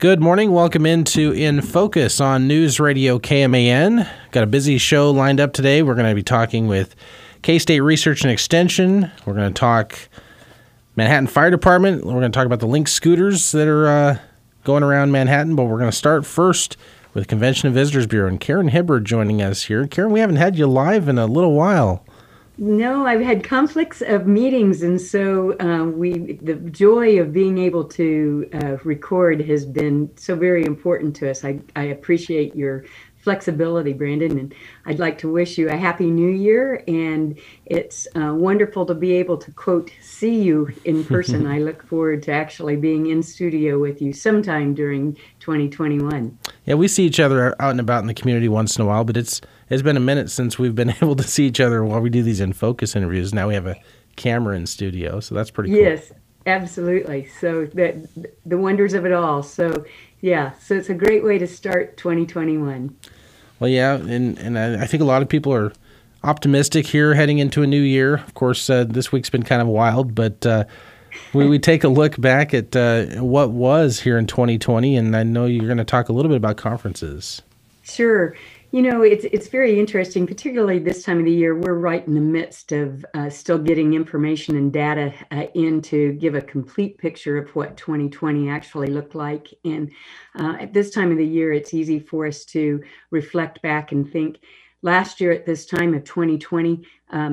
Good morning. Welcome into In Focus on News Radio KMAN. Got a busy show lined up today. We're going to be talking with K-State Research and Extension. We're going to talk Manhattan Fire Department. We're going to talk about the Lynx scooters that are going around Manhattan. But we're going to start first with Convention and Visitors Bureau. And Karen Hibbard joining us here. Karen, we haven't had you live in a little while. No, I've had conflicts of meetings, and so the joy of being able to record has been so very important to us. I appreciate your flexibility, Brandon, and I'd like to wish you a happy new year, and it's wonderful to be able to, quote, see you in person. I look forward to actually being in studio with you sometime during 2021. Yeah, we see each other out and about in the community once in a while, but it's been a minute since we've been able to see each other while we do these In Focus interviews. Now we have a camera in studio, so that's pretty cool. Yes, absolutely. So the wonders of it all. So yeah, so it's a great way to start 2021. Well, yeah, and I think a lot of people are optimistic here heading into a new year. Of course, this week's been kind of wild, but we take a look back at what was here in 2020, and I know you're going to talk a little bit about conferences. Sure. You know, it's very interesting, particularly this time of the year. We're right in the midst of still getting information and data in to give a complete picture of what 2020 actually looked like. And at this time of the year, it's easy for us to reflect back and think, last year at this time of 2020,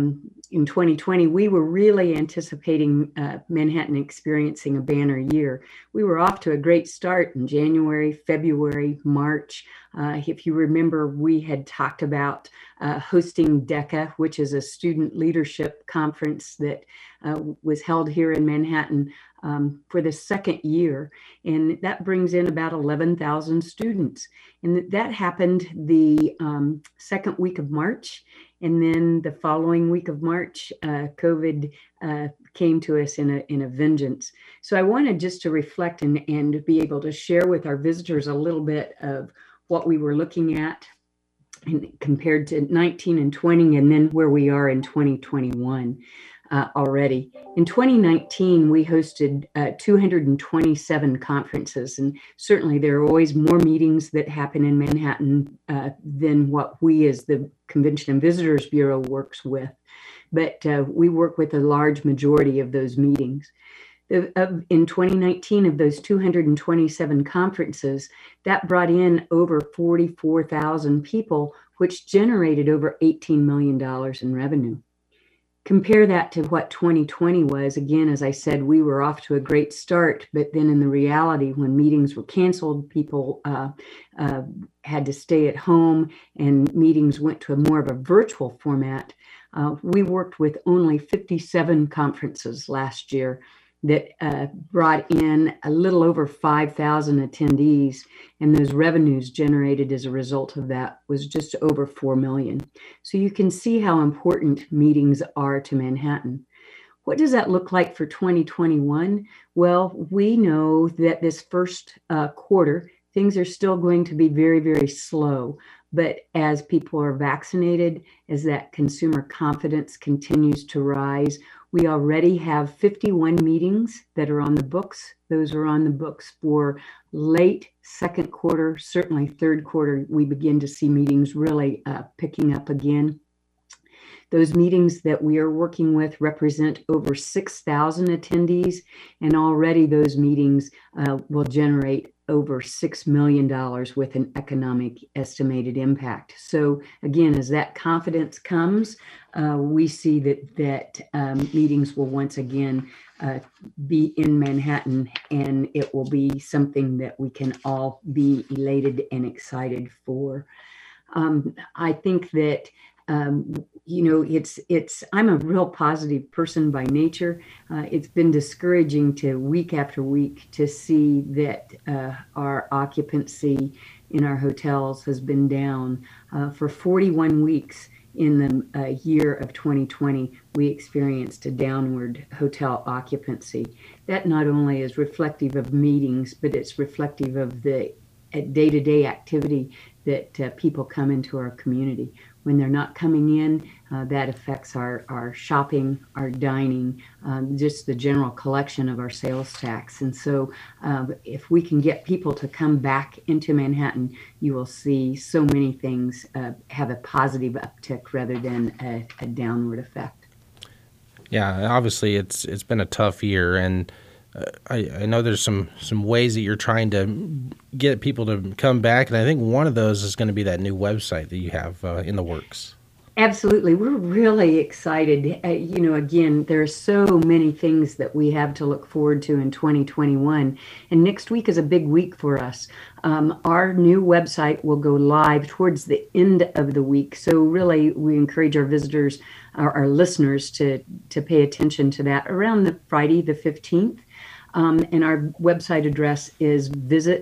in 2020, we were really anticipating Manhattan experiencing a banner year. We were off to a great start in January, February, March. If you remember, we had talked about hosting DECA, which is a student leadership conference that was held here in Manhattan for the second year. And that brings in about 11,000 students. And that happened the second week of March. And then the following week of March, COVID came to us in a vengeance. So I wanted just to reflect and be able to share with our visitors a little bit of what we were looking at and compared to 19 and 20, and then where we are in 2021 already. In 2019, we hosted 227 conferences, and certainly there are always more meetings that happen in Manhattan than what we as the Convention and Visitors Bureau works with, but we work with a large majority of those meetings. In 2019, of those 227 conferences, that brought in over 44,000 people, which generated over $18 million in revenue. Compare that to what 2020 was. Again, as I said, we were off to a great start, but then in the reality, when meetings were canceled, people had to stay at home and meetings went to more of a virtual format. We worked with only 57 conferences last year that brought in a little over 5,000 attendees, and those revenues generated as a result of that was just over $4 million. So you can see how important meetings are to Manhattan. What does that look like for 2021? Well, we know that this first quarter, things are still going to be very, very slow. But as people are vaccinated, as that consumer confidence continues to rise, we already have 51 meetings that are on the books. Those are on the books for late second quarter, certainly third quarter. We begin to see meetings really picking up again. Those meetings that we are working with represent over 6,000 attendees, and already those meetings will generate over $6 million with an economic estimated impact. So again, as that confidence comes, we see that meetings will once again be in Manhattan, and it will be something that we can all be elated and excited for. I think that I'm a real positive person by nature. It's been discouraging to week after week to see that our occupancy in our hotels has been down. For 41 weeks in the year of 2020, we experienced a downward hotel occupancy. That not only is reflective of meetings, but it's reflective of the day-to-day activity that people come into our community. when they're not coming in, that affects our shopping, our dining, just the general collection of our sales tax. And so if we can get people to come back into Manhattan, you will see so many things have a positive uptick rather than a downward effect. Yeah, obviously it's been a tough year, and I know there's some ways that you're trying to get people to come back, and I think one of those is going to be that new website that you have in the works. Absolutely. We're really excited. Again, there are so many things that we have to look forward to in 2021. And next week is a big week for us. Our new website will go live towards the end of the week. So really, we encourage our visitors, our listeners to pay attention to that around the Friday, the 15th. And our website address is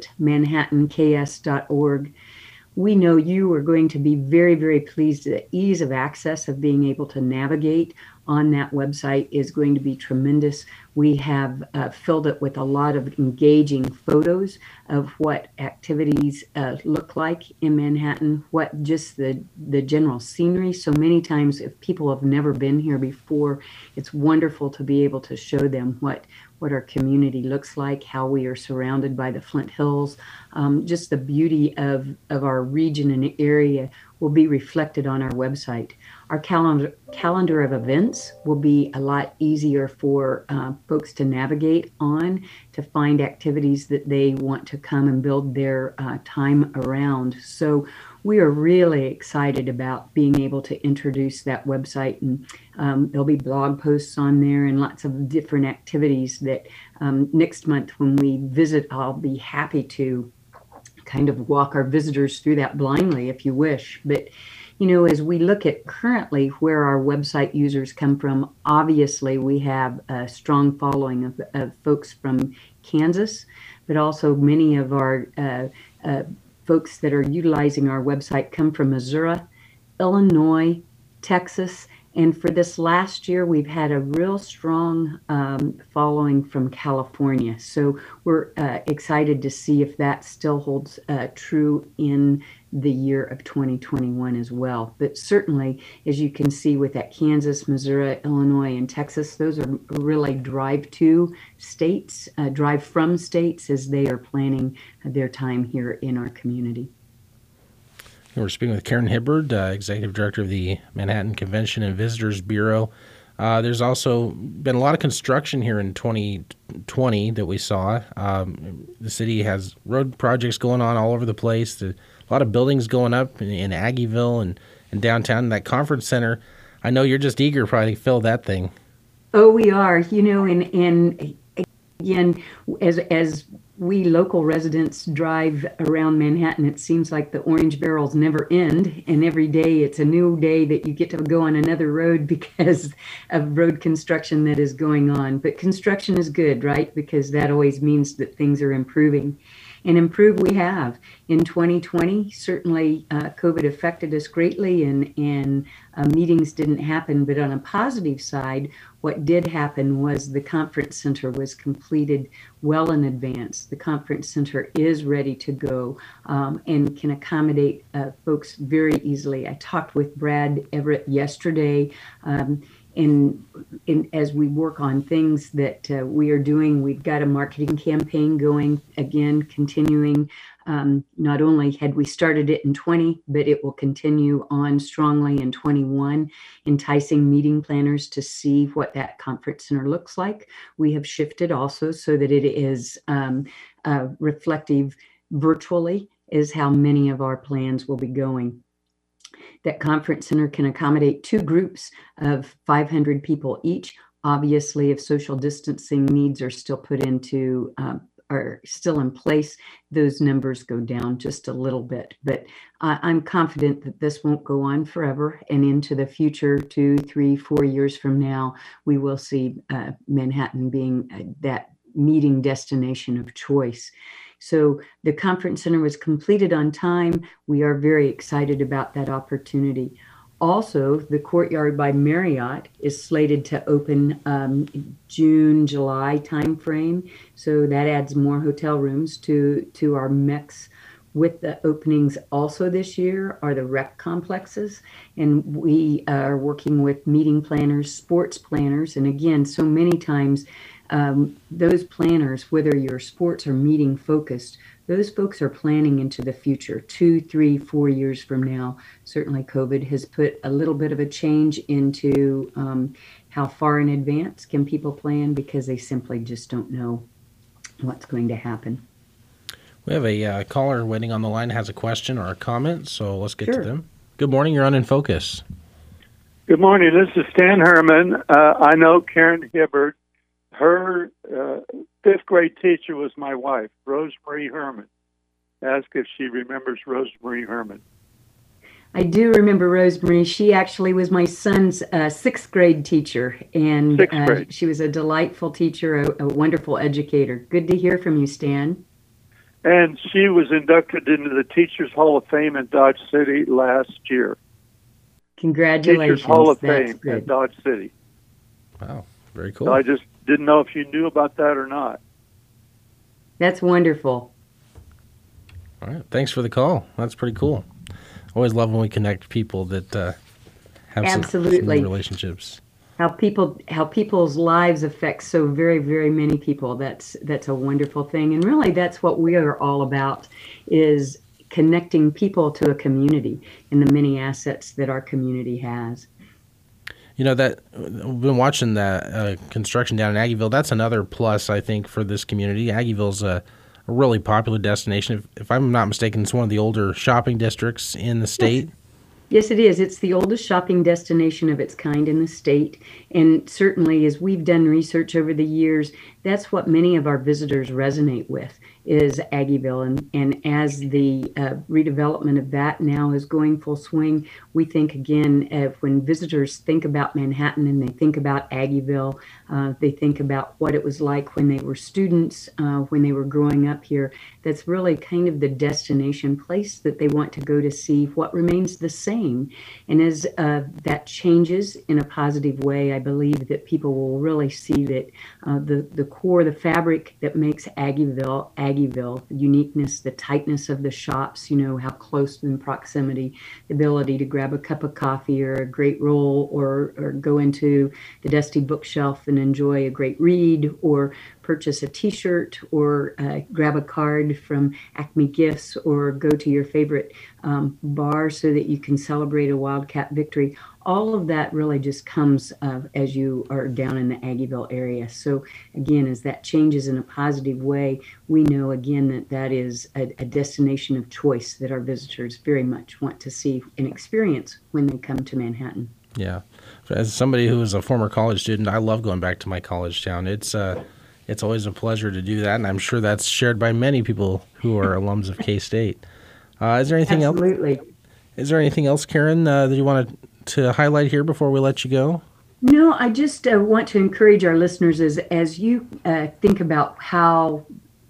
visitmanhattanks.org. We know you are going to be very, very pleased. The ease of access of being able to navigate on that website is going to be tremendous. We have filled it with a lot of engaging photos of what activities look like in Manhattan, what just the general scenery. So many times, if people have never been here before, it's wonderful to be able to show them what our community looks like, how we are surrounded by the Flint Hills. Just the beauty of our region and area will be reflected on our website. Our calendar of events will be a lot easier for folks to navigate on, to find activities that they want to come and build their time around. So we are really excited about being able to introduce that website, and there'll be blog posts on there and lots of different activities that next month when we visit, I'll be happy to kind of walk our visitors through that blindly if you wish. But as we look at currently where our website users come from, obviously we have a strong following of folks from Kansas, but also many of our folks that are utilizing our website come from Missouri, Illinois, Texas, and for this last year, we've had a real strong following from California. So we're excited to see if that still holds true in the year of 2021 as well. But certainly, as you can see with that Kansas, Missouri, Illinois, and Texas, those are really drive-to states, drive-from states as they are planning their time here in our community. We're speaking with Karen Hibbard, Executive Director of the Manhattan Convention and Visitors Bureau. There's also been a lot of construction here in 2020 that we saw. The city has road projects going on all over the place. A lot of buildings going up in Aggieville and downtown. That conference center, I know you're just eager probably to fill that thing. Oh, we are. And again, as we local residents drive around Manhattan, it seems like the orange barrels never end. And every day it's a new day that you get to go on another road because of road construction that is going on. But construction is good, right? Because that always means that things are improving. And improve we have. In 2020, certainly COVID affected us greatly and meetings didn't happen. But on a positive side, what did happen was the conference center was completed well in advance. The conference center is ready to go and can accommodate folks very easily. I talked with Brad Everett yesterday. As we work on things that we are doing, we've got a marketing campaign going, again, continuing. Not only had we started it in 20, but it will continue on strongly in 21, enticing meeting planners to see what that conference center looks like. We have shifted also so that it is reflective virtually is how many of our plans will be going. That conference center can accommodate 2 groups of 500 people each. Obviously, if social distancing needs are still are still in place, those numbers go down just a little bit. But I'm confident that this won't go on forever, and into the future, 2, 3, 4 years from now, we will see Manhattan being that meeting destination of choice. So the conference center was completed on time. We are very excited about that opportunity. Also, the Courtyard by Marriott is slated to open June, July timeframe. So that adds more hotel rooms to our mix. with the openings also this year are the rec complexes. And we are working with meeting planners, sports planners. And again, so many times those planners, whether you're sports or meeting focused, those folks are planning into the future, 2, 3, 4 years from now. Certainly COVID has put a little bit of a change into how far in advance can people plan, because they simply just don't know what's going to happen. We have a caller waiting on the line, has a question or a comment, so let's get Sure. to them. Good morning, you're on In Focus. Good morning. This is Stan Herman. I know Karen Hibbert. Her fifth grade teacher was my wife, Rosemarie Herman. Ask if she remembers Rosemarie Herman. I do remember Rosemarie. She actually was my son's sixth grade teacher, and Sixth grade. she was a delightful teacher, a wonderful educator. Good to hear from you, Stan. And she was inducted into the Teachers Hall of Fame in Dodge City last year. Congratulations. Teachers Hall of That's Fame good. at Dodge City. Wow, very cool. So I just didn't know if you knew about that or not. That's wonderful. All right, thanks for the call. That's pretty cool. Always love when we connect people that have some Absolutely. relationships. How people's lives affect so very, very many people. That's a wonderful thing. And really that's what we are all about, is connecting people to a community and the many assets that our community has. You know, that we've been watching that construction down in Aggieville. That's another plus, I think, for this community. Aggieville's a really popular destination. If I'm not mistaken, it's one of the older shopping districts in the state. Yes, it is. It's the oldest shopping destination of its kind in the state. And certainly, as we've done research over the years, that's what many of our visitors resonate with, is Aggieville. And as the redevelopment of that now is going full swing, we think, again, when visitors think about Manhattan and they think about Aggieville, they think about what it was like when they were students, when they were growing up here. That's really kind of the destination place that they want to go to see what remains the same. And as that changes in a positive way, I believe that people will really see that the core, the fabric that makes Aggieville, the uniqueness, the tightness of the shops, how close in proximity, the ability to grab a cup of coffee or a great roll, or go into the dusty bookshelf and enjoy a great read, or purchase a t-shirt, or grab a card from Acme Gifts, or go to your favorite bar so that you can celebrate a Wildcat victory. All of that really just comes as you are down in the Aggieville area. So again, as that changes in a positive way, we know again that is a destination of choice that our visitors very much want to see and experience when they come to Manhattan. Yeah. As somebody who was a former college student, I love going back to my college town. It's always a pleasure to do that, and I'm sure that's shared by many people who are alums of K-State. Is there anything Absolutely. else? Is there anything else, Karen, that you want to highlight here before we let you go? No, I just want to encourage our listeners as you think about how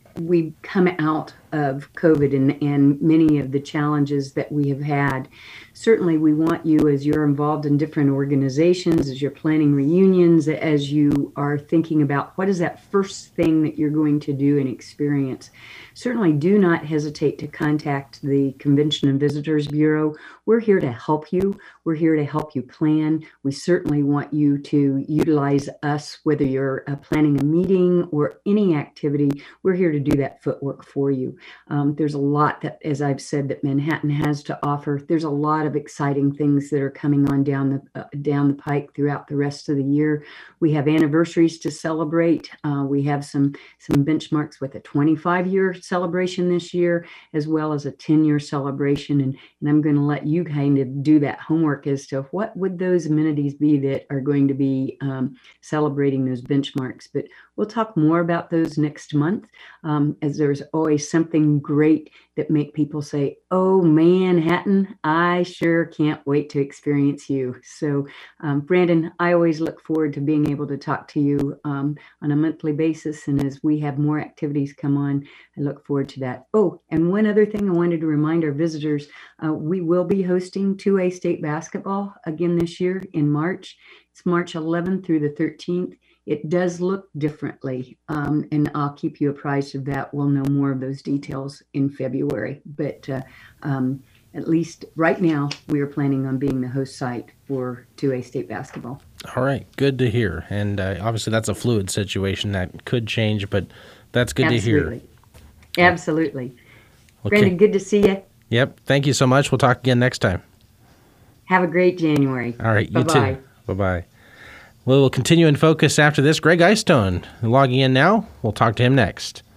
we come out of COVID and many of the challenges that we have had. Certainly, we want you, as you're involved in different organizations, as you're planning reunions, as you are thinking about what is that first thing that you're going to do and experience, certainly do not hesitate to contact the Convention and Visitors Bureau. We're here to help you. We're here to help you plan. We certainly want you to utilize us, whether you're planning a meeting or any activity. We're here to do that footwork for you. There's a lot that, as I've said, that Manhattan has to offer. There's a lot of exciting things that are coming on down the pike throughout the rest of the year. We have anniversaries to celebrate. We have some benchmarks with a 25-year celebration this year, as well as a 10-year celebration. And I'm going to let you kind of do that homework as to what would those amenities be that are going to be celebrating those benchmarks. But we'll talk more about those next month, as there's always something great that make people say, oh, Manhattan, I sure can't wait to experience you. So, Brandon, I always look forward to being able to talk to you on a monthly basis. And as we have more activities come on, I look forward to that. Oh, and one other thing I wanted to remind our visitors, we will be hosting 2A state basketball again this year in March. It's March 11th through the 13th. It does look differently, and I'll keep you apprised of that. We'll know more of those details in February, but at least right now, we are planning on being the host site for 2A state basketball. All right, good to hear. And obviously that's a fluid situation that could change, but that's good to hear. Absolutely. Okay. Brandon, good to see you. Yep, thank you so much. We'll talk again next time. Have a great January. All right, you Bye-bye. too. Bye-bye. We'll continue in focus after this. Greg Eystone logging in now. We'll talk to him next.